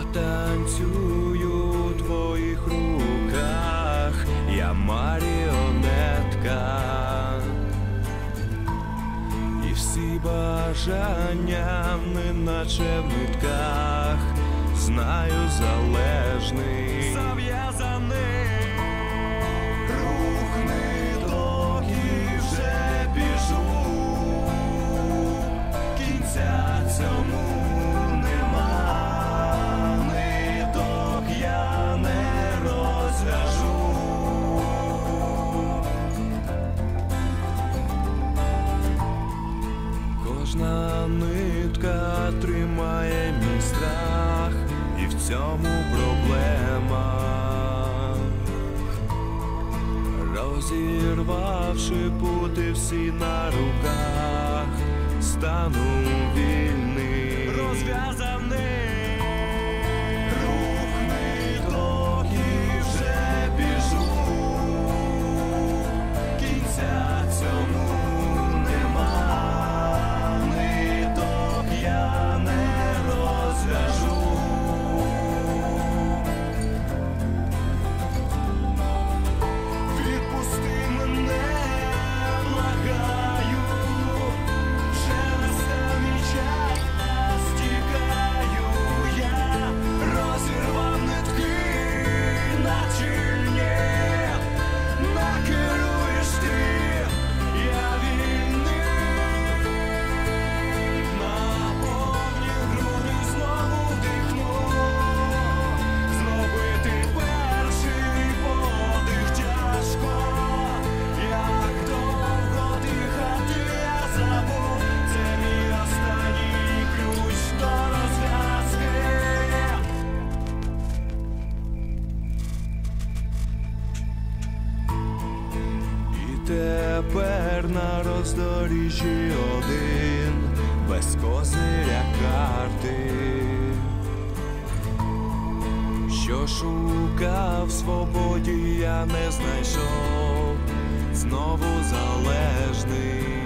танцюю у твоїх руках, я маріонетка, і всі бажання, неначе в нитках, знаю залежний, зав'язаний. Рух ниток і вже біжу, кінця цьому нема, ниток я не розв'яжу. Кожна нитка тримає мій страх, і в цьому проблема. Розірвавши пути всі на руках, стану вільний, розв'язаний. Рух ниток і вже біжу, кінця цьому нема, ниток я не розв'яжу. Відпусти мене, благаю, вже настав мій час, тікаю я, розірвав нитки на чільні, накеруєш ти, я вільний, на повні груди знову вдихну, зробити перший подих тяжко, як довго дихати я забув, це мій останній ключ до розв'язки. І тепер на роздоріжжі один, без козиря карти, що шукав в свободі, я не знайшов, знову залежний.